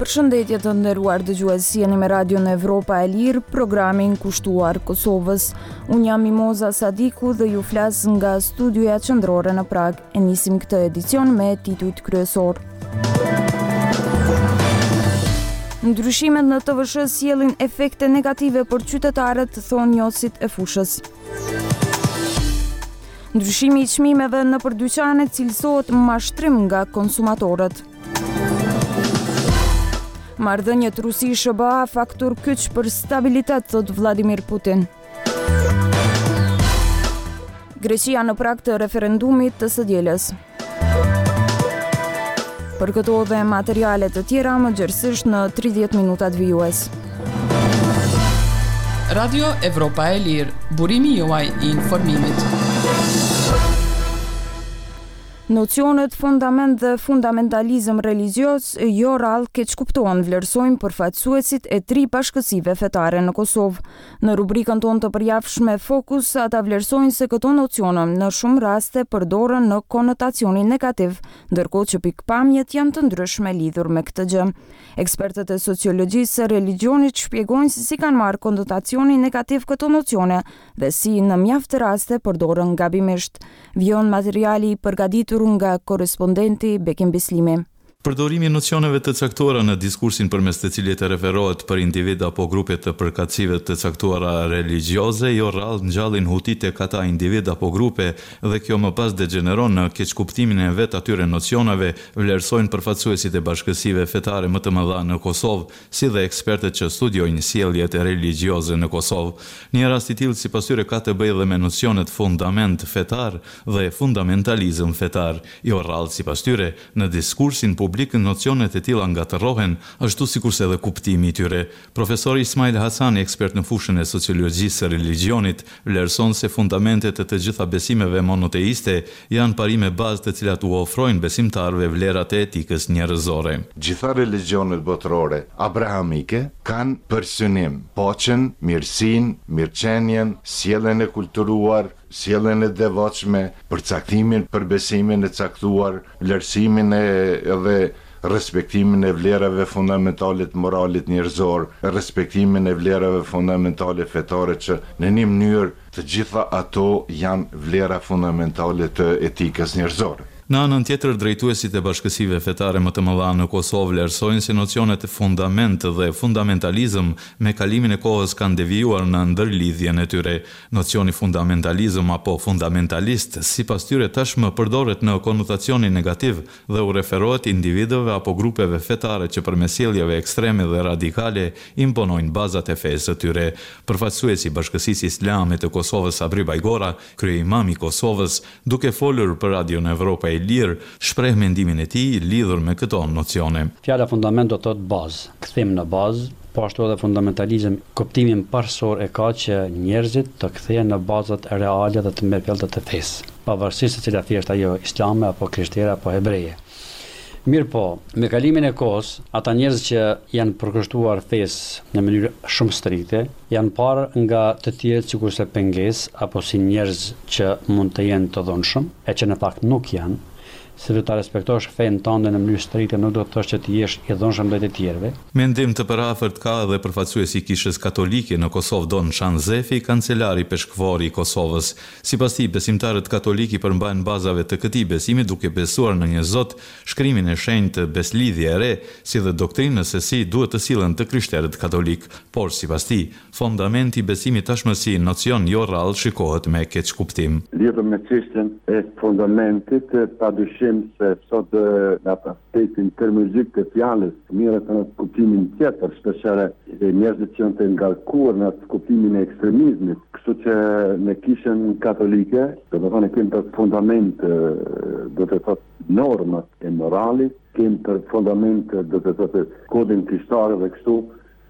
Përshëndetje të nderuar dëgjues, jeni me Radion Evropa e Lirë, programin kushtuar Kosovës. Unë jam Mimoza Sadiku dhe ju flas nga studioja qendrore në Prag. E nisim këtë edicion me titujt kryesor. Ndryshimet në TVSH sjellin efekte negative për qytetarët, thonë njësit e fushës. Ndryshimi i çmimeve nëpër dyqane cilësohet mashtrim nga konsumatorët. Marrëdhëniet Rusi-SBA faktor kyç për stabilitet, thot Vladimir Putin. Greqia në prag të referendumit të së dielës. Për këto dhe materiale të tjera më gjerësisht në 30 minutat vijues. Radio Evropa e Lirë, burimi juaj i informimit. Nocionet fundament dhe fundamentalizëm religios jo rrallë keq kuptohen, vlerësojnë përfaqësuesit e 3 bashkësive fetare në Kosovë. Në rubrikën tonë të përjavshme Fokus, ata vlerësojnë se këto nocione në shumë raste përdoren në konotacionin negativ, ndërkohë që pikpamjet janë të ndryshme lidhur me këtë gjë. Ekspertët e sociologjisë së religionit shpjegojnë se si kanë marrë konotacionin negativ këto nocione dhe si në mjaft raste përdoren gabimisht. Vjon materiali i përgatitur nga korrespondenti Bekim Bislimi. Përdorimi i nocioneve të caktuara në diskursin përmes të cilit të referohet për individ apo grupe të përkatësive të caktuara religjioze, jo rrallë ngjallin hutit e ata individ apo grupe dhe kjo më pas degeneron në keqkuptimin e vet atyre nocioneve, vlerësojnë përfaqësuesit e bashkësive fetare më të mëdha në Kosovë, si dhe ekspertët që studiojnë sjelljet religjioze në Kosovë. Një rast i tillë sipas tyre ka të bëjë dhe me nocionet fundament fetar dhe fundamentalizëm fetar, jo rrallë sipas tyre në diskursin publik nocionet e tilla ngatërrohen, ashtu sikurse edhe kuptimi i tyre. Profesori Ismail Hasani, ekspert në fushën e sociologjisë së religionit, vlerëson se fundamentet e të gjitha besimeve monoteiste janë parime bazë të cilat u ofrojnë besimtarëve vlerat e etikës njerëzore. Gjitha religionet botërore abrahamike kanë për synim paqen, mirësinë, mirëqenien, sjelljen e kulturuar, sjelljen e devotshme, përcaktimin për besimin e caktuar, vlerësimin edhe respektimin e vlerave fundamentale të moralit njerëzor, respektimin e vlerave fundamentale fetare që në një mënyrë të gjitha ato janë vlera fundamentale të etikës njerëzore. Në anën tjetër, drejtuesit e bashkësive fetare më të mëdha në Kosovë vlerësojnë se nocionet fundament dhe fundamentalizëm me kalimin e kohës kanë devijuar në ndërlidhjen e tyre. Nocioni fundamentalizëm apo fundamentalist sipas tyre tashmë përdoret në konotacionin negativ dhe u referohet individëve apo grupeve fetare që përmes sjelljeve ekstreme dhe radikale imponojnë bazat e fesë së tyre. Përfaqësuesi i Bashkësisë Islame të Kosovës Sabri Bajgora, kryeimam i Kosovës, duke folur për Radion Evropa e Lirë, shpreh mendimin e tij lidhur me këto nocione. Fjala fundament do të thotë bazë, kthim në bazë, po ashtu edhe fundamentalizëm, kuptimin parsor e ka që njerëzit të kthehen në bazat reale dhe të merrpellta të fesë, pavarësisht se cila thjesht ajo islame apo krishtere apo hebreje. Mirë po, me kalimin e kohës, ata njerëz që janë përkushtuar fesë në mënyrë shumë strikte, janë parë nga të tjerë sikurse pengesë apo si njerëz që mund të jenë të dhunshëm, e që në fakt nuk janë, se do ta respektosh fenë tënde në mënyrë strikte nuk do të thosh që ti jesh i dhunshëm ndaj të tjerëve. Mendim të përafërt ka edhe përfaqësuesi i Kishës Katolike në Kosovë Don Shanzefi, kancelari peshkvori i Kosovës. Sipas tij, besimtarët katolik i përmbajnë bazave të këtij besimi duke besuar në një Zot, shkrimin e shenjtë beslidhje e re, si dhe doktrinën se si duhet të sillen të krishterët katolik. Por sipas tij, fundamenti i besimit tashmë si nocion jo rrallë shikohet me keq kuptim. Lidhur me çështjen e fundamentit, padyshim se sot në aspektin terminologjik të fjalës, mirë të në kuptimin tjetër, shpeshherë njerëzit që janë të ngarkuar në kuptimin e ekstremizmit, kështu që në Kishën Katolike, do të thonë kemi për fundament, do të thotë normat e moralit, kemi për fundament, do të thotë kodin krishtar dhe kështu,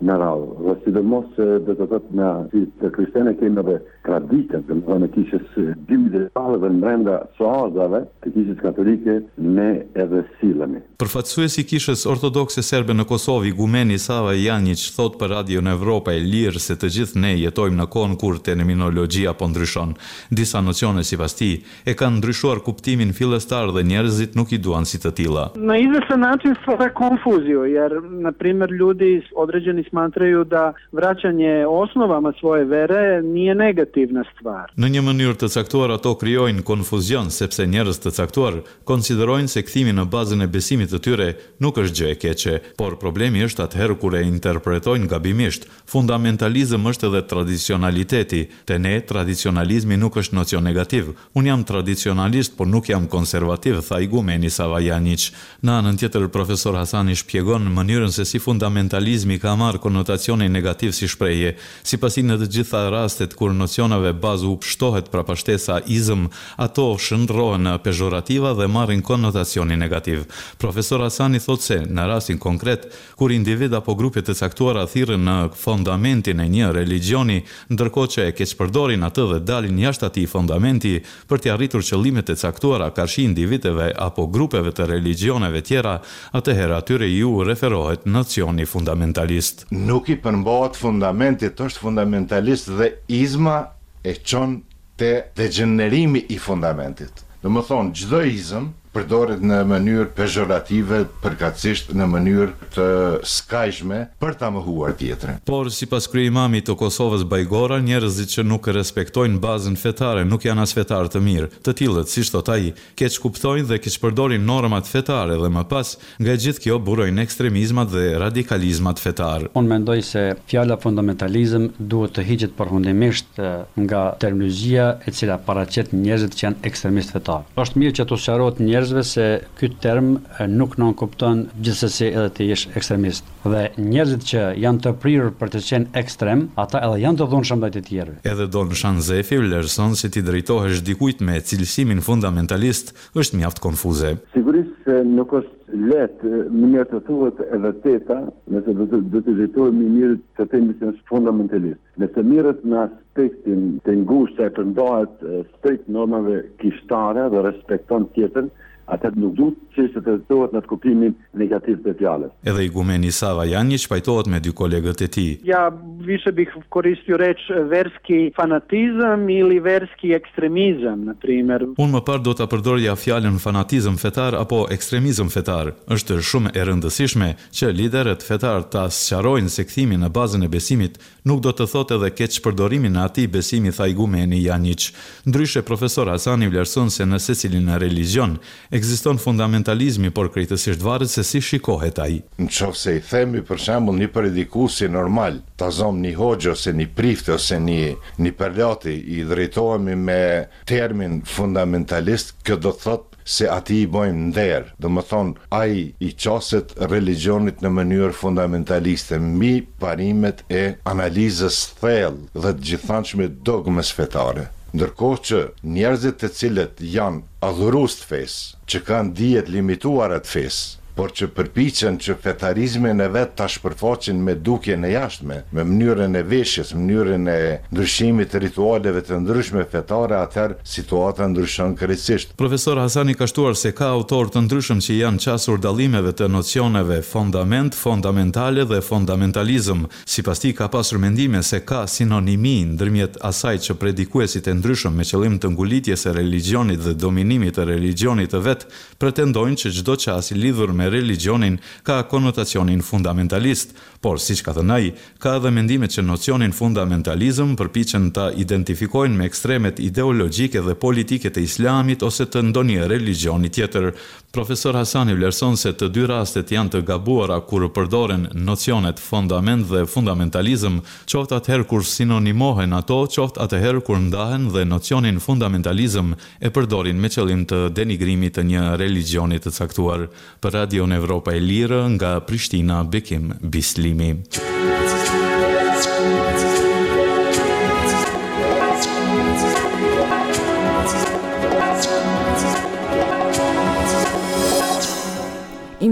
në radhë. Dhe sidomos do të thotë na si të krishterë kemi edhe traditën, domethënë kishës bimëve dhe brenda soazave të kishës katolike ne edhe sillemi. Përfaqësuesi i kishës ortodokse serbe në Kosovë, igumeni Sava Janjić, thot për Radio në Evropa e Lirë se të gjithë ne jetojmë në kohën kur terminologjia po ndryshon. Disa nocione sipas tij e kanë ndryshuar kuptimin fillestar dhe njerëzit nuk i duan si të tilla. Na izvestan način stvara konfuziju, jer, na primjer, ljudi određeni smatraju da vraćanje osnovama svoje vere nije negativna stvar. Në një mënyrë të caktuar ato krijojnë konfuzion sepse njerëz të caktuar konsiderojnë se kthimi në bazën e besimit të tyre nuk është gjë e keqe, por problemi është atëherë kur e interpretojnë gabimisht. Fundamentalizëm është edhe tradicionaliteti. Te ne tradicionalizmi nuk është nocion negativ. Unë jam tradicionalist, por nuk jam konservativ, tha igumeni Sava Janjić. Në anën tjetër, profesor Hasani shpjegon mënyrën se si fundamentalizmi ka marrë konotacionin negativ si shprehje. Sipas tij, në të gjitha rastet kur nocionave bazë u pshtohet prapashtesa izëm, ato shndrohen në pejorativa dhe marrin konotacionin negativ. Profesor Hasani thot se në rastin konkret, kur individ apo grupe të caktuara thirrën në fundamentin e një religioni, ndërkohë që e keqpërdorin atë dhe dalin jashtë atij fundamenti për të arritur qëllimet e caktuara karshi individëve apo grupeve të religioneve tjera, atëherë atyre ju referohet nocioni fundamentalist. Nuk i përmbahet fundamentit, është fundamentalist dhe izma e çon te degenerimi i fundamentit. Domethënë, çdo izëm përdoret në mënyrë pejorative, përkatësisht në mënyrë të skajshme për ta mohuar tjetrën. Por sipas kryemamit të Kosovës Bajgora, njerëzit që nuk respektojnë bazën fetare nuk janë as fetar të mirë. Të tillët, siç thot ai, keq kuptojnë dhe keq përdorin normat fetare dhe më pas nga gjithë kjo burojnë ekstremizmat dhe radikalizmat fetar. Unë mendoj se fjala fundamentalizëm duhet të hiqet përfundimisht nga terminologjia e cila paraqet njerëzit që janë ekstremistë fetar. Është mirë që të sqarohet njerëzve se ky term nuk nënkupton gjithsesi edhe të jesh ekstremist. Dhe njerëzit që janë të prirur për të qenë ekstrem, ata edhe janë të dhunshëm ndaj të tjerëve. Edhe Don Shanzefi vlerëson se ti drejtohesh dikujt me cilësimin fundamentalist është mjaft konfuze. Sigurisht se nuk është lehtë, më mirë të thuhet e vërteta, nëse do të drejtohemi mirë të themi se është fundamentalist. Nëse mirët në aspektin të ngushtë që përndahet strikt normave kishtare dhe respekton tjetrën, atë nuk duhet që të trajtohet në kuptimin negativ të fjalës. Edhe igumeni Sava Janjić pajtohet me dy kolegët e tij. Ja više bih koristio reč verski fanatizam ili verski ekstremizam, na primjer. Unë më parë do ta përdorja fjalën fanatizëm fetar apo ekstremizëm fetar. Është shumë e rëndësishme që liderët fetar ta sqarojnë se kthimi në bazën e besimit nuk do të thotë edhe keqpërdorimin e atij besimi, tha igumeni Janjić. Ndryshe, profesor Hasani vlerëson se në secilin religjion ekziston fundamentalizmi, por krejtësisht varet se si shikohet ai. Nëse i themi për shembull një predikuesi normal, ta zom një hoxhë ose një priftë ose një përlati, i drejtohemi me termin fundamentalist, kjo do të thotë se ati i bojmë nder. Do më thonë, ai i qaset religionit në mënyrë fundamentaliste, mbi parimet e analizës thellë dhe të gjithanshme dogmës fetare. Ndërkohë që njerëzit të cilët janë adhurues të fesë, që kanë dijet limituara të fesë, por që përpiqen që fetarizmin e vet ta shpërfaqin me dukjen e jashtme, me mënyrën e veshjes, mënyrën e ndryshimit të ritualeve të ndryshme fetare, atëherë situata ndryshon krejtësisht. Profesor Hasani ka shtuar se ka autorë të ndryshëm që janë qasur dallimeve të nocioneve fundament, fundamentale dhe fundamentalizëm. Sipas tij ka pasur mendime se ka sinonimi ndërmjet asaj që predikuesit e ndryshëm me qëllim të ngulitjes së religionit dhe dominimit të religionit të vet pretendojnë që çdo qas i lidhur me religionin ka konotacionin fundamentalist, por siç ka thënë ai, ka edhe mendimet që nocionin fundamentalizëm përpiqen ta identifikojnë me ekstremet ideologjike dhe politike të islamit ose të ndonjë religioni tjetër. Profesor Hasani vlerëson se të dy rastet janë të gabuara kur përdoren nocionet fundament dhe fundamentalizëm, qoftë atëherë kur sinonimohen ato, qoftë atëherë kur ndahen dhe nocionin fundamentalizëm e përdorin me qëllim të denigrimit të një religioni të caktuar. Për Radio në Evropa e Lirë, nga Prishtina, Bekim Bislimi.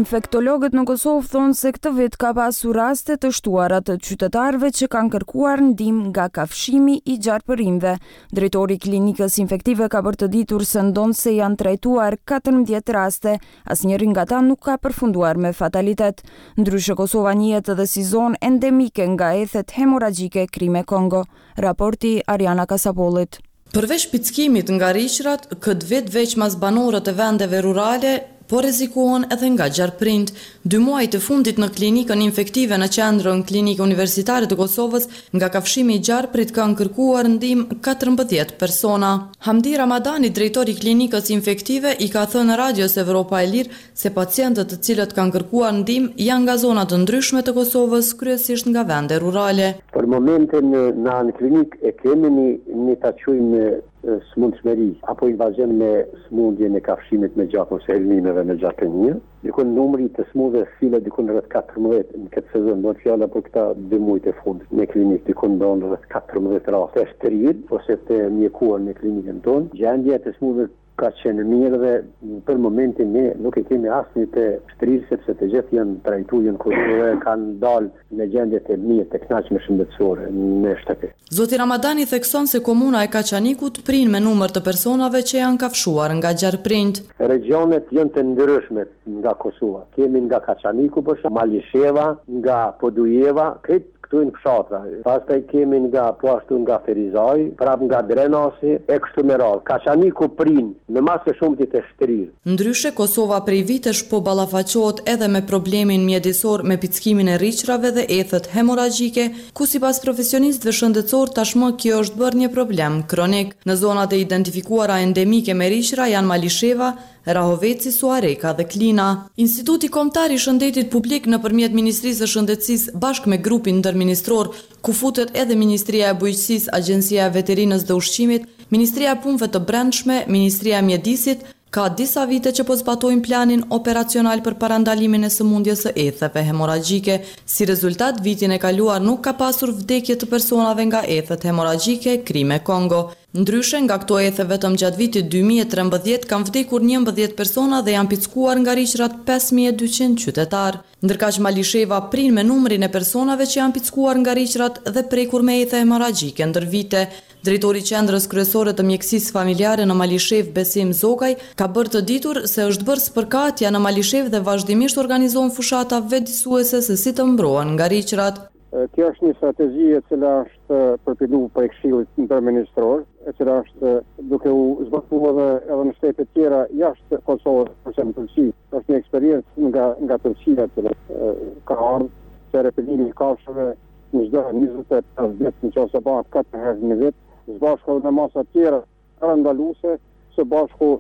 Infektologët në Kosovë thonë se këtë vit ka pasur raste të shtuara të qytetarëve që kanë kërkuar ndihmë nga kafshimi i gjarpërinjve. Drejtori i klinikës infektive ka bërë të ditur se ndonë se janë trajtuar 14 raste, asnjëri nga ta nuk ka përfunduar me fatalitet. Ndryshe Kosova njihet edhe si zonë endemike nga ethet hemoragjike Krime Kongo. Raporti Ariana Kasapollit. Përveç pickimit nga rishrat, këtë vit veç mas banorët e vendeve rurale, po rrezikohen edhe nga gjarprind. 2 muaj të fundit në klinikën infektive në qendrën klinikë universitare të Kosovës, nga kafshimi i gjarprit kanë kërkuar ndihmë 14 persona. Hamdi Ramadani, drejtori i klinikës infektive, i ka thënë Radios Evropa e Lirë se pacientët të cilët kanë kërkuar ndihmë janë nga zona të ndryshme të Kosovës, kryesisht nga vende rurale. Për momentin në anë klinik e kemi një ta quajmë smundshmëri apo invazion me smundjen e kafshimit me gjatë ose helminëve me gjarpërinj. Dikon numri të smundjeve file dikon rreth 14 në këtë sezon, do të fjala për këta 2 muaj të fundit në klinikë dikon don rreth 14 raste steril ose të mjekuar në klinikën tonë. Gjendja e smundjeve ka qenë mirë dhe për momentin ne nuk e kemi asnjë të shtrirë sepse të gjithë janë trajtuar, janë kuruar, kanë dalë në gjendje të mirë, të kënaqshme shëndetësore në shtëpi. Zoti Ramadani thekson se komuna e Kaçanikut prin me numër të personave që janë kafshuar nga gjarprind. Regionet janë të ndryshme nga Kosova. Kemi nga Kaçaniku për shembull, Malisheva, nga Podujeva, këtu në fshatra. Pastaj kemi nga ashtu nga Ferizaj, prap nga Drenasi, e kështu me radhë. Kaçaniku prin në masë shumë të shtrirë. Ndryshe, Kosova prej vitesh po ballafaqohet edhe me problemin mjedisor me pickimin e richrave dhe ethet hemoragjike, ku sipas profesionistëve shëndetësor tashmë kjo është bërë një problem kronik. Në zonat e identifikuara endemike me riçra janë Malisheva, Rahoveci, Suareka dhe Klina. Instituti Kombëtar i Shëndetit Publik nëpërmjet Ministrisë së Shëndetësisë bashkë me grupin ndërministror, ku futet edhe Ministria e Bujqësisë, Agjencia e Veterinës dhe Ushqimit, Ministria e Punëve të Brendshme, Ministria e Mjedisit, ka disa vite që po zbatojnë planin operacional për parandalimin e sëmundjes së etheve hemoragjike. Si rezultat, vitin e kaluar nuk ka pasur vdekje të personave nga ethet hemoragjike Krime Kongo. Ndryshe, nga këto ethe vetëm gjatë vitit 2013 kanë vdekur 11 persona dhe janë pickuar nga rishrat 5200 qytetar. Ndërkaq Malisheva prin me numrin e personave që janë pickuar nga rishrat dhe prekur me ethe hemoragjike ndër vite. Drejtori i Qendrës Kryesore të Mjekësisë Familjare në Malishev, Besim Zokaj, ka bërë të ditur se është bërë spërkatja në Malishev dhe vazhdimisht organizohen fushata vetëdijsuese se si të mbrohen nga riçrat. Kjo është një strategji e cila është përpiluar për Këshillit Ndërministror, e cila është duke u zbatuar edhe në shtete tjera jashtë Kosovës, për shembull Turqi. Është një eksperiencë nga Turqia që ka ardhur se repelimi i kafshëve në çdo 25 vjet nëse bëhet 4 herë në vit, së bashku me masa tjera andaluese, së bashku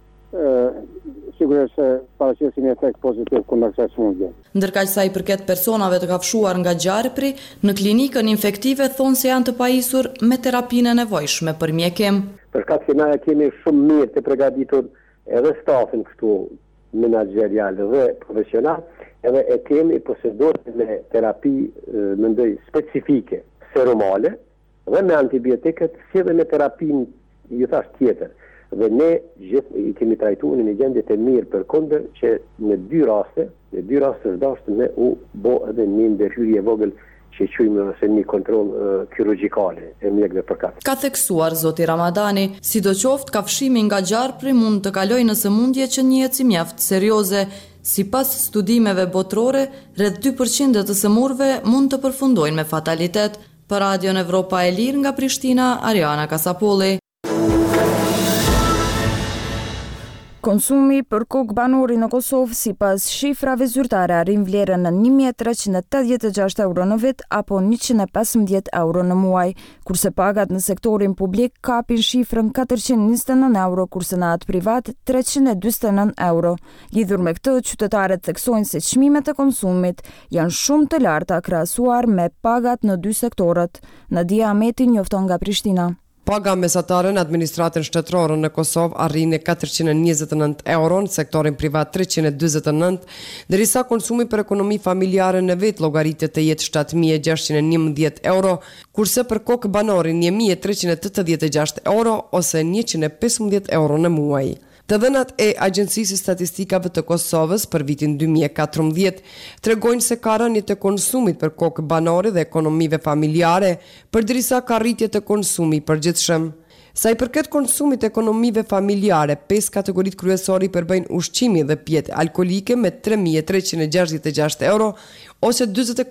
sigurisht se paraqesin një efekt pozitiv kundër kësaj sëmundje. Ndërkaq sa i përket personave të kafshuar nga gjarpri, në klinikën infektive thonë se janë të pajisur me terapinë e nevojshme për mjekim. Për shkak se na kemi shumë mirë të përgatitur edhe stafin këtu menaxherial dhe profesional, edhe e kemi poseduar me terapi mendoj specifike serumale dhe me antibiotikët, si dhe me terapinë ju thash tjetër. Dhe ne gjithë i kemi trajtuar në një gjendje të mirë përkundër që në dy raste është dashur me u bë edhe një ndërhyrje vogël që quajmë ose një kontroll kirurgjikale e mjekëve përkat. Ka theksuar zoti Ramadani, sidoqoftë kafshimi nga gjarpri mund të kalojë në sëmundje që njihet si mjaft serioze. Sipas studimeve botërore, rreth 2% të sëmurëve mund të përfundojnë me fatalitet. Për Radion Evropa e Lirë nga Prishtina, Ariana Kasapolli. Konsumi për kokë banori në Kosovë sipas shifrave zyrtare arrin vlerën në 1386 euro në vit apo 115 euro në muaj, kurse pagat në sektorin publik kapin shifrën 429 euro, kurse në atë privat 349 euro. Lidhur me këtë, qytetarët theksojnë se çmimet e konsumit janë shumë të larta krahasuar me pagat në dy sektorët. Nadia Ahmeti njofton nga Prishtina. Paga mesatare në administratën shtetërore në Kosovë arrin në 429 euro, në sektorin privat 329, derisa konsumi për ekonomi familjare në vit llogaritet të jetë 7611 euro, kurse për kokë banorin 1386 euro ose 115 euro në muaj. Të dhënat e Agjencisë Statistikave të Kosovës për vitin 2014 tregojnë se ka rënje të konsumit për kokë banore dhe ekonomive familjare, përderisa ka rritje të konsumit përgjithshëm. Sa i përket konsumit ekonomive familjare, 5 kategoritë kryesore i përbëjnë ushqimi dhe pjetë alkolike me 3.366 euro ose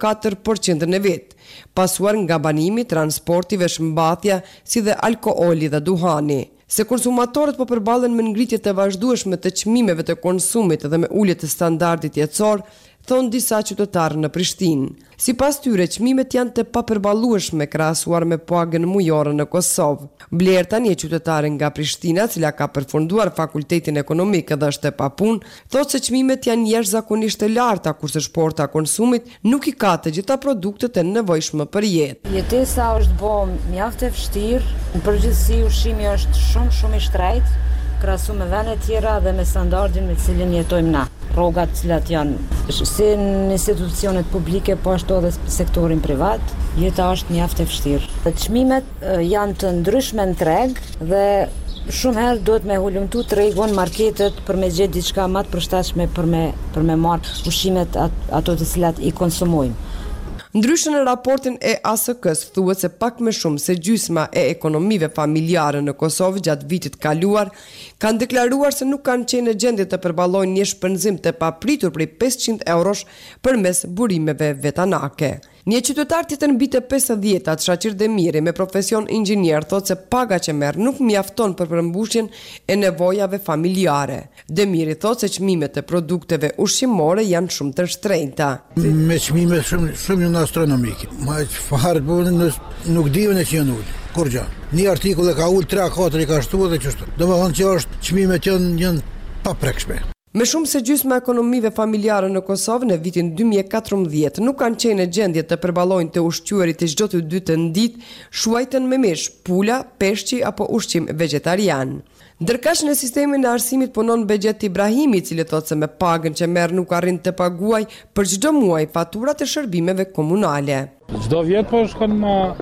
44% në vit, pasuar nga banimi, transporti, veshmbathja, si dhe alkooli dhe duhani. Se konsumatorët po përballen me ngritje të vazhdueshme të çmimeve të konsumit dhe me ulje të standardit jetësor, thonë disa qytetarë në Prishtinë. Sipas tyre, çmimet janë të papërballueshme krahasuar me pagën mujore në Kosovë. Blerta, një qytetare nga Prishtina, cila ka përfunduar fakultetin ekonomik dhe është e papunë, thotë se çmimet janë jashtëzakonisht të larta, kurse shporta konsumit nuk i ka të gjitha produktet e nevojshme për jetë. Jetesa është bërë mjaft e vështirë, në përgjithësi ushqimi është shumë i shtrejtë, krahasu me vende tjera dhe me standardin me cilin jetojmë na. Rrogat cilat janë si në institucionet publike, po ashtu edhe në sektorin privat, jeta është mjaft e vështirë. Çmimet janë të ndryshme në treg dhe shumë herë duhet me hulumtu tregun, marketet për me gjetë diçka më të përshtatshme për me marrë ushqimet ato të cilat i konsumojmë. Ndryshe në raportin e ASK-s thuhet se pak më shumë se gjysma e ekonomive familjare në Kosovë gjatë vitit kaluar kanë deklaruar se nuk kanë qenë në gjendje të përballojnë një shpenzim të papritur prej 500 eurosh përmes burimeve vetanake. Një qytetar tjetër mbi të 50-at, Shaqir Demiri, me profesion inxhinier, thotë se paga që merr nuk mjafton për përmbushjen e nevojave familjare. Demiri thotë se çmimet e produkteve ushqimore janë shumë të shtrenjta. Me çmime shumë astronomike. Ma çfarë bën nuk diun e që janë ulë. Kur gjë. Një artikull e ka ulë 3-4 i ka shtuar dhe kështu. Domethënë që është çmimet janë paprekshme. Me shumë se gjysma ekonomive familjare në Kosovë në vitin 2014 nuk kanë qenë në gjendje të përballojnë të ushqyerit të çdo të dytë në ditë, shuajtën me mish, pula, peshqi apo ushqim vegetarian. Ndërkaq në sistemin e arsimit punon Bexhet Ibrahimi, i cili thotë se me pagën që merr nuk arrin të paguaj për çdo muaj faturat e shërbimeve komunale. Çdo vit po shkon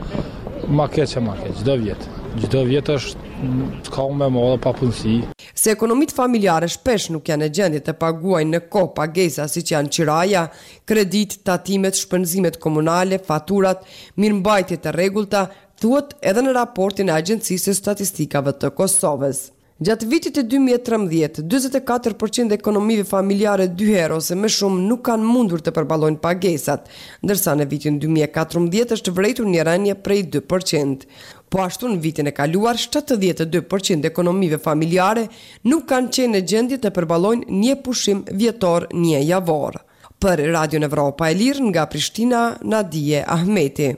ma keq, çdo vit. Çdo vit është ka me modë pa punësi. Se ekonomit familjare shpesh nuk janë në gjendje të paguajnë në kohë pagesa siç janë qiraja, kredit, tatimet, shpenzimet komunale, faturat, mirëmbajtje të rregullta, thuhet edhe në raportin e Agjencisë së Statistikave të Kosovës. Gjatë vitit të 2013, 24% e ekonomive familjare 2 herë ose më shumë nuk kanë mundur të përballojnë pagesat, ndërsa në vitin 2014 është vërejtur një rënje prej 2%. Po ashtu në vitin e kaluar, 72% e ekonomive familjare nuk kanë qenë në gjendje të përballojnë një pushim vjetor, një javor. Për Radio Evropa e Lirë nga Prishtina, Nadije Ahmeti.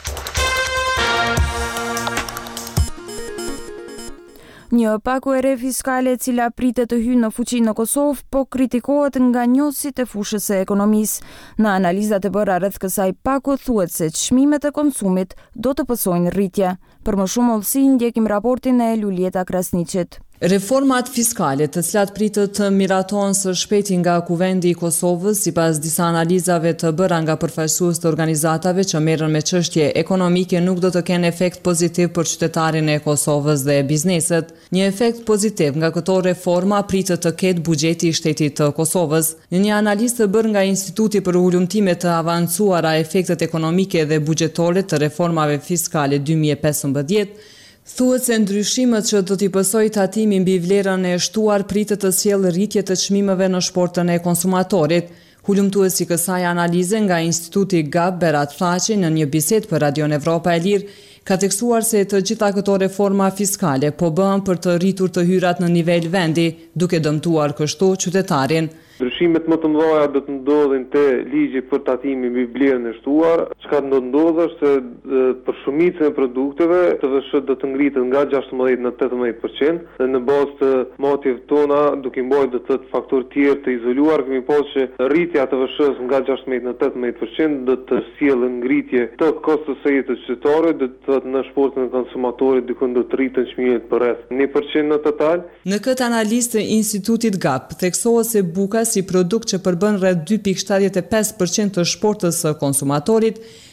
Një paku e re fiskale e cila pritet të hyjë në fuqi në Kosovë, po kritikohet nga njohësit e fushës së ekonomisë. Në analizat e bëra rreth kësaj paku thuhet se çmimet e konsumit do të pësojnë rritje. Për më shumë hollësi ndjekim raportin e Lulieta Krasniqit. Reformat fiskale, të cilat pritet të miratojnë së shpejti nga Kuvendi i Kosovës, sipas disa analizave të bëra nga përfaqësues të organizatave që merren me çështje ekonomike, nuk do të kenë efekt pozitiv për qytetarin e Kosovës dhe bizneset. Një efekt pozitiv nga këto reforma pritet të ketë buxheti i shtetit të Kosovës. Në një analizë të bërë nga Instituti për Ulumtime të Avancuara efektet ekonomike dhe buxhetore të reformave fiskale 2015, thuhet se ndryshimet që do t'i pësojë tatimi mbi vlerën e shtuar pritet të sjellë rritje të çmimeve në shportën e konsumatorit. Hulumtuesi kësaj analize nga Instituti GAP, Berat Fllaqi, në një bisedë për Radio Evropa e Lirë, ka tekstuar se të gjitha këto reforma fiskale po bëhen për të rritur të hyrat në nivel vendi, duke dëmtuar kështu qytetarin. Ndryshimet më të mëdha do të ndodhin te ligji për tatimin mbi vlerën e shtuar. Çka do të ndodhë është se për shumicën e produkteve TVSH do të ngritet nga 16 në 18% dhe në bazë të matjeve tona, duke mbajtur do të thotë faktorë tjerë të izoluar, kemi pasur që rritja e TVSH-s nga 16 në 18% do të sjellë ngritje të kostos së jetës qytetare, do të thotë në shportën e konsumatorit diku do të rriten çmimet për rreth 1% në total. Në këtë analizë të Institutit GAP theksohet se buka si produkt që përbën rreth 2.75% të shportës së konsumatorit,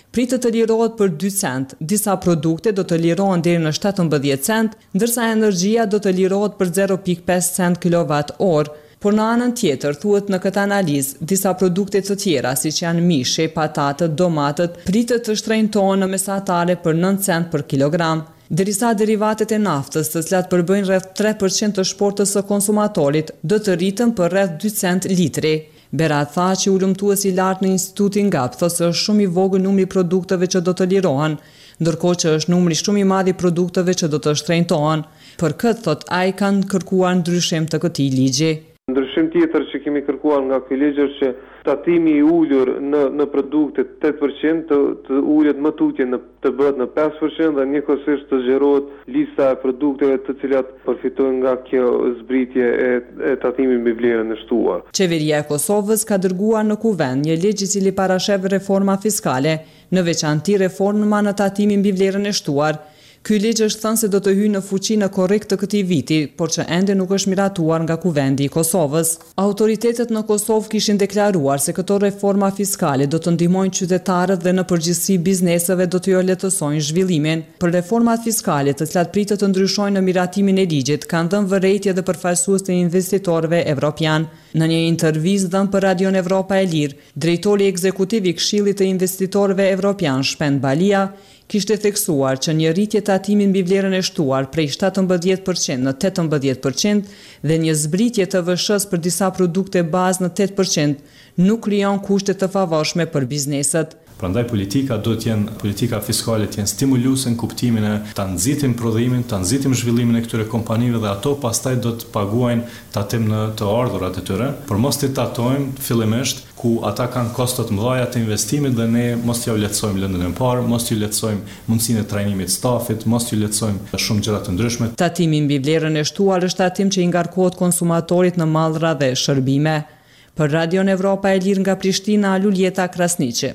pritet të lirohet për 2 cent. Disa produkte do të lirohen deri në 17 cent, ndërsa energjia do të lirohet për 0.5 cent kWh. Por në anën tjetër, thuhet në këtë analizë, disa produkte të tjera, siç janë mishi, patatët, domatët, pritet të shtrenjtohen në mesatare për 9 cent për kilogram. Derisa derivatet e naftës, të cilat përbëjnë rreth 3% të shportës së konsumatorit, do të rritën për rreth 2 cent litri. Berat tha që ulëmtuesi i lartë në Institutin GAP thosë se është shumë i vogël numri i produkteve që do të lirohen, ndërkohë që është numri shumë i madh i produkteve që do të shtrenjtohen. Për këtë, thot ai, kanë kërkuar ndryshim të këtij ligji. Ndryshim tjetër që kemi kërkuar nga ky ligj është që tatimi i ulur në produkte 8% të ulet më tutje të bëhet në 5% dhe njëkohësisht të zgjerohet lista e produkteve të cilat përfitojnë nga kjo zbritje e tatimit mbi vlerën e shtuar. Qeveria e Kosovës ka dërguar në kuvend një ligj i cili parashef reforma fiskale, në veçanti reforma në tatimin mbi vlerën e shtuar. Ky ligj është thënë se do të hyjë në fuqi në korrik të këtij viti, por që ende nuk është miratuar nga kuvendi i Kosovës. Autoritetet në Kosovë kishin deklaruar se këto reforma fiskale do të ndihmojnë qytetarët dhe në përgjithësi bizneseve do t'ju lehtësojnë zhvillimin. Për reformat fiskale, të cilat pritet të ndryshojnë në miratimin e ligjit, kanë dhënë vërejtje dhe përfaqësues të investitorëve evropian. Në një intervistë dhënë për Radion Evropa e Lirë, drejtori ekzekutiv i Këshillit të Investitorëve Evropian, Shpend Balia, kishte theksuar që një rritje tatimi mbi vlerën e shtuar prej 17% në 18% dhe një zbritje të VSH-s për disa produkte bazë në 8% nuk krijon kushte të favorshme për bizneset. Prandaj politika fiskale të jenë stimuluese në kuptimin e ta nxitim prodhimin, ta nxitim zhvillimin e këtyre kompanive dhe ato pastaj do të paguajnë tatim në të ardhurat e tyre, por mos t'i tatojmë fillimisht ku ata kanë kostot mëdha të investimit dhe ne mos t'ju lehtësojmë lëndën e parë, mos t'ju lehtësojmë mundësinë e trajnimit stafit, mos t'ju lehtësojmë shumë gjëra të ndryshme. Tatimi mbi vlerën e shtuar është tatim që i ngarkohet konsumatorit në mallra dhe shërbime. Për Radion Evropa e Lirë nga Prishtina, Luljeta Krasniqi.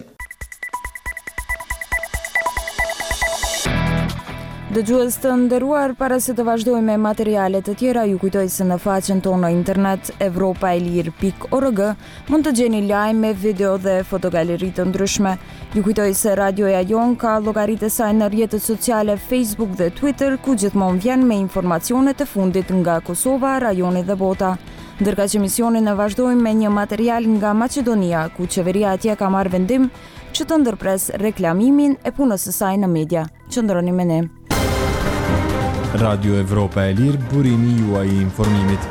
Dëgjues të nderuar, para se të vazhdojmë me materiale të tjera, ju kujtoj se në faqen tonë në internet evropaelir.org mund të gjeni lajme, video dhe fotogaleri të ndryshme. Ju kujtoj se radioja jon ka llogaritë e saj në rrjetet sociale Facebook dhe Twitter, ku gjithmonë vjen me informacione të fundit nga Kosova, rajoni dhe bota. Ndërka që emisionin e vazhdojmë me një material nga Maqedonia, ku qeveria atje ka marrë vendim që të ndërpres reklamimin e punës së saj në media. Qëndroni me ne. Radio Evropa e Lirë, burimi juaj i informimit.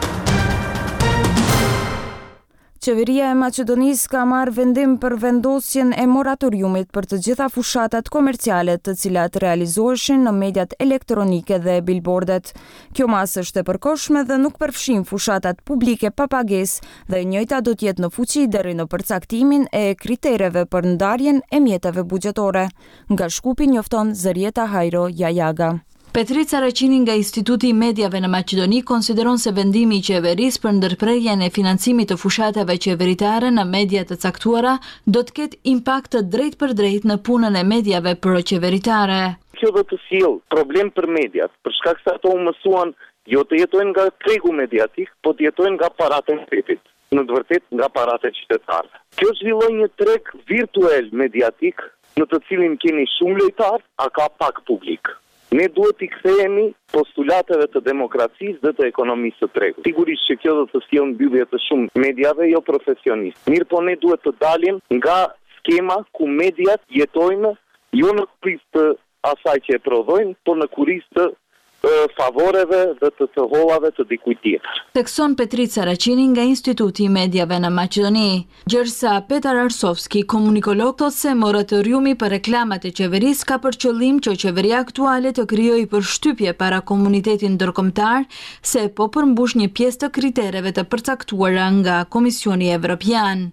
Qeveria e Maqedonisë ka marrë vendim për vendosjen e moratoriumit për të gjitha fushatat komerciale të cilat realizoheshin në mediat elektronike dhe billboardet. Kjo masë është e përkohshme dhe nuk përfshin fushatat publike pa pagesë dhe e njëjta do të jetë në fuqi deri në përcaktimin e kritereve për ndarjen e mjeteve buxhetore. Nga Shkupi njofton Zërieta Hajro Jajaga. Petrica Raqini nga Instituti i Mediave në Maqedoni konsideron se vendimi i qeverisë për ndërprerjen e financimit të fushatave qeveritare në media të caktuara do të ketë impakt të drejtë për drejtë në punën e mediave pro-qeveritare. Kjo do të sjellë problem për mediat, për shkak se ato mësuan jo të jetojnë nga tregu mediatik, po të jetojnë nga parat e shtetit, në të vërtetë nga parat e qytetarëve. Kjo zhvillon një treg virtual mediatik në të cilin keni shumë lojtar, a ka pak publik. Ne duhet t'i kthehemi postulateve të demokracisë dhe të ekonomisë së tregut. Sigurisht që kjo do të sjellë mbyllje të shumë mediave jo profesionistë. Mirë, po ne duhet të dalim nga skema ku mediat jetojnë jo në kurisë të asaj që e prodhojnë, por në kurisë të favoreve dhe të hollave të dikujt tjetër. Thekson Petrica Raqini nga Instituti i Mediave në Maqedoni. Gjërsa Petar Arsovski, komunikolog, thotë se moratoriumi për reklamat e qeverisë ka për qëllim që qeveria aktuale të krijojë përshtypje para komunitetit ndërkombëtar se po përmbush një pjesë të kritereve të përcaktuara nga Komisioni Evropian.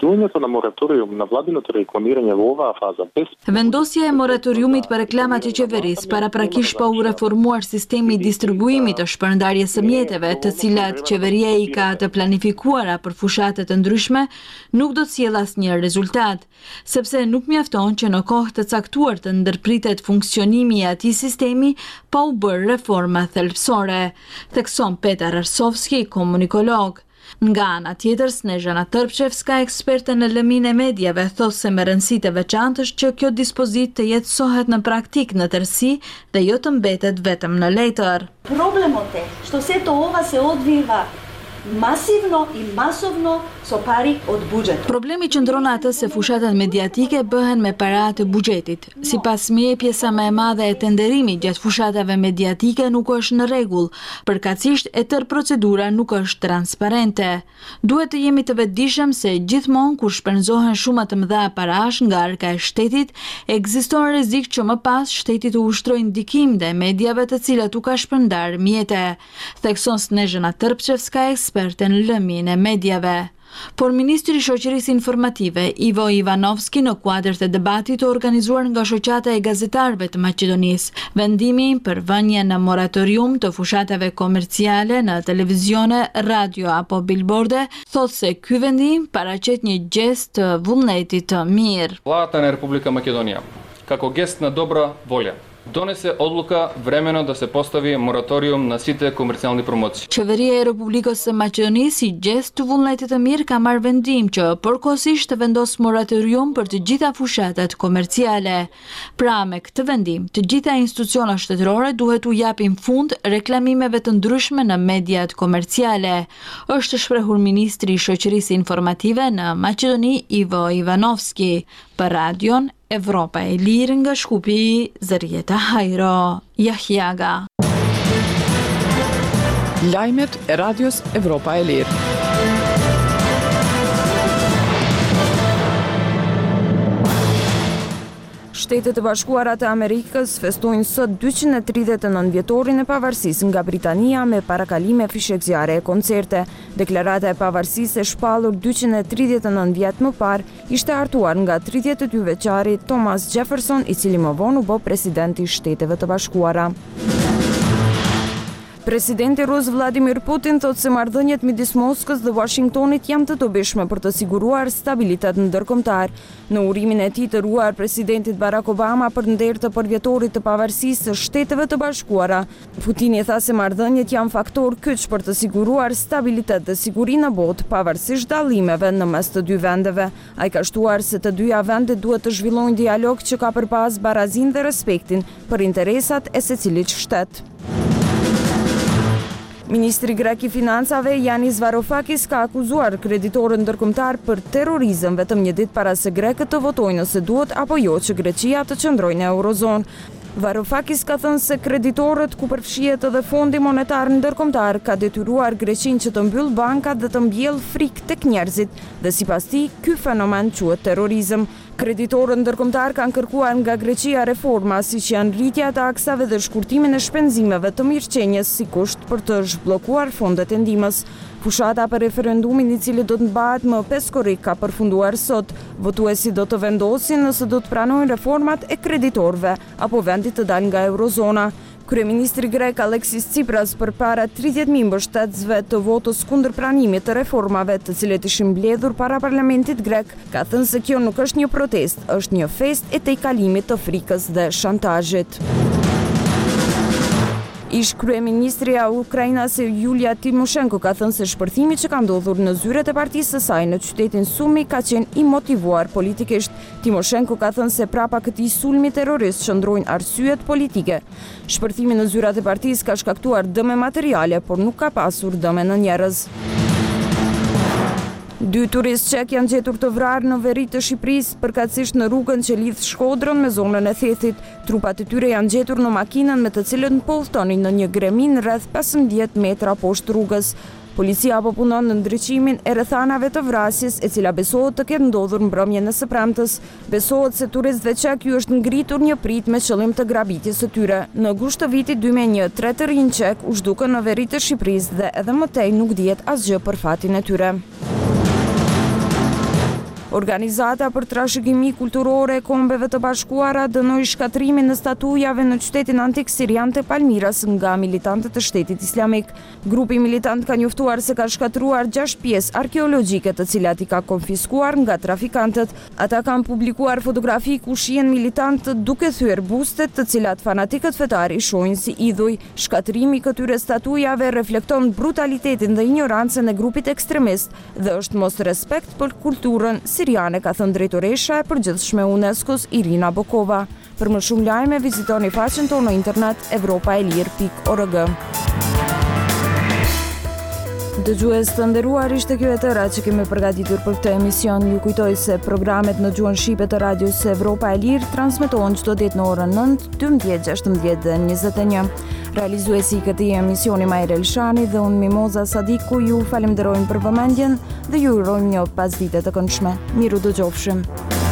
Vendosja e moratoriumit për reklamat e qeverisë paraprakisht po u reformuar sistemi i distribuimit të shpërndarjes së mjeteve, të cilat qeveria i ka të planifikuara për fushatet të ndryshme, nuk do të sjellë asnjë rezultat, sepse nuk mjafton që në kohë të caktuar të ndërpritet funksionimi i atij sistemi pa u bërë reforma thelbësore, thekson Petar Arsovski, komunikolog. Nga ana tjetër, Snezhana Tërpçevska, eksperte në lëmin e medjave, thosë se me rëndësitë e veçantë është që kjo dispozitë të jetësohet në praktik në tërësi dhe jo të mbetet vetëm në letër. Problemот е, što се ова се odviva masivno I masovno so pari od buxhetit. Problemi qëndron atë se fushatat mediatike bëhen me para të buxhetit. Sipas meje, pjesa më e madhe e tenderimit gjatë fushatave mediatike nuk është në rregull, përkatësisht e tërë procedura nuk është transparente. Duhet të jemi të vetëdijshëm se gjithmonë kur shpenzohen shuma të mëdha parash nga arka e shtetit, ekziston rrezik që më pas shteti të ushtrojë ndikim dhe mediave të cilat u ka shpërndar mjete, thekson Snezhana Tërpçevska, eksperte në lëmin e medjave. Por Ministri I Shoqërisë Informative, Ivo Ivanovski, në kuadër të debatit të organizuar nga Shoqata e Gazetarëve të Maqedonisë, vendimi për vënje në moratorium të fushatave komerciale në televizione, radio apo billboarde, thotë se ky vendim paraqet një gest të vullneti të mirë. Владата на Република Македонија, како гест на добра волја, донесе одлука времено да се постави мораториум на сите комерцијални промоции. Qeveria e Republikës së Maqedonisë, si gest të vullnetit të mirë, ka marrë vendim që përkohësisht të vendos moratorium për të gjitha fushatat komerciale. Pra, me këtë vendim, të gjitha institucionet shtetërore duhet u japin fund reklamimeve të ndryshme në mediat komerciale, është shprehur Ministri I Shoqërisë Informative në Maqedoni, Ivo Ivanovski, për radion Evropa e Lirë nga Shkupi, Zërieta Hajro, Jahjaga. Lajmet e radios Evropa e Lirë. Shtetet e Bashkuara të Amerikës festojnë sot 239 vjetorin e pavarësisë nga Britania me parakalime fishekëzjare e koncerte. Deklarata e pavarësisë e shpallur 239 vjet më parë ishte hartuar nga 32 vjeçari Thomas Jefferson, I cili më vonë u bë presidenti I Shteteve të Bashkuara. Presidenti Rus Vladimir Putin thotë se marrëdhëniet midis Moskës dhe Washingtonit janë të dobishme për të siguruar stabilitet ndërkombëtar. Në urimin e tij të ruar presidenti Barack Obama për nder të përvjetorit të pavarësisë së Shteteve të Bashkuara, Putini tha se marrëdhëniet janë faktor kyç për të siguruar stabilitet dhe siguri në botë, pavarësisht dallimeve në mes të dy vendeve. Ai ka shtuar se të dyja vendet duhet të zhvillojnë dialog që ka përpas barazinë dhe respektin për interesat e secilit shtet. Ministri grek I financave Yanis Varoufakis ka akuzuar kreditorët ndërkombëtar për terrorizëm vetëm një ditë para se grekët të votojnë nëse duhet apo jo që Greqia të qëndrojë në Eurozonë. Varoufakis ka thënë se kreditorët, ku përfshihet edhe Fondi Monetar Ndërkombëtar, ka detyruar Greqinë që të mbyll bankat dhe të mbjellë frikë tek njerëzit dhe sipas tij ky fenomen quhet terrorizëm. Kreditorët ndërkombëtar kanë kërkuar nga Greqia reforma siç janë rritja e taksave dhe shkurtimin e shpenzimeve të mirëqenies si kusht për të zhbllokuar fondet e ndihmës. Fushata për referendumin I cili do të mbahet më 5 korrik ka përfunduar sot. Votuesi do të vendosin nëse do të pranojnë reformat e kreditorëve apo vendi të dalë nga Eurozona. Kryeministri grek Alexis Tsipras përpara 30.000 mbështetësve të votës kundër pranimit të reformave të cilet ishin mbledhur para parlamentit grek, ka thënë se kjo nuk është një protest, është një festë e tejkalimit të frikës dhe shantazhit. Ish kryeministri e Ukrainës Yulia Tymoshenko ka thënë se shpërthimi që ka ndodhur në zyret e partisë së saj në qytetin Sumi ka qenë I motivuar politikisht. Tymoshenko ka thënë se prapa këtij sulmi terrorist qëndrojnë arsyet politike. Shpërthimi në zyrat e partisë ka shkaktuar dëme materiale, por nuk ka pasur dëme në njerëz. 2 turistë çek janë gjetur të vrarë në veri të Shqipërisë, përkatësisht në rrugën që lidh Shkodrën me zonën e Thethit. Trupat e tyre janë gjetur në makinën me të cilën po udhtonin në një gremin rreth 15 metra poshtë rrugës. Policia po punon në ndriçimin e rrethanave të vrasjes, e cila besohet të ketë ndodhur mbrëmjen e së premtes. Besohet se turistëve çek ju është ngritur një prit me qëllim të grabitjes së tyre. Në gusht të vitit 2001, 3 të rinj çek u zhdukën në veri të Shqipërisë dhe edhe më tej nuk dihet asgjë për fatin e tyre. Organizata për trashëgimi kulturore e Kombeve të Bashkuara dënoi shkatrimin në statujave në qytetin antik sirian të Palmiras nga militantët e Shtetit Islamik. Grupi militant ka njoftuar se ka shkatruar 6 pjesë arkeologjike të cilat i ka konfiskuar nga trafikantët. Ata kanë publikuar fotografi ku shihen militantët duke thyer bustet të cilat fanatikët fetar i shohin si idhuj. Shkatrimi i këtyre statujave reflekton brutalitetin dhe ignorancën e grupit ekstremist dhe është mos respekt për kulturën siriane, ka thënë drejtoresha e përgjithshme UNESCO-s Irina Bokova. Për më shumë lajme vizitoni faqen tonë në internet evropaelir.org. Dëgjues të nderuar, ishte kjo e tëra që kemi përgatitur për këtë emision. Ju kujtoj se programet në gjuhën shqipe të radios Evropa e Lirë transmetohen çdo ditë në orën 9, 12, 16 dhe 21. Realizuesi i këtij emisioni Majrel Elshani dhe unë Mimoza Sadiku ju falenderojmë për vëmendjen dhe ju urojmë një pasdite të këndshme. Miru dëgjofshim.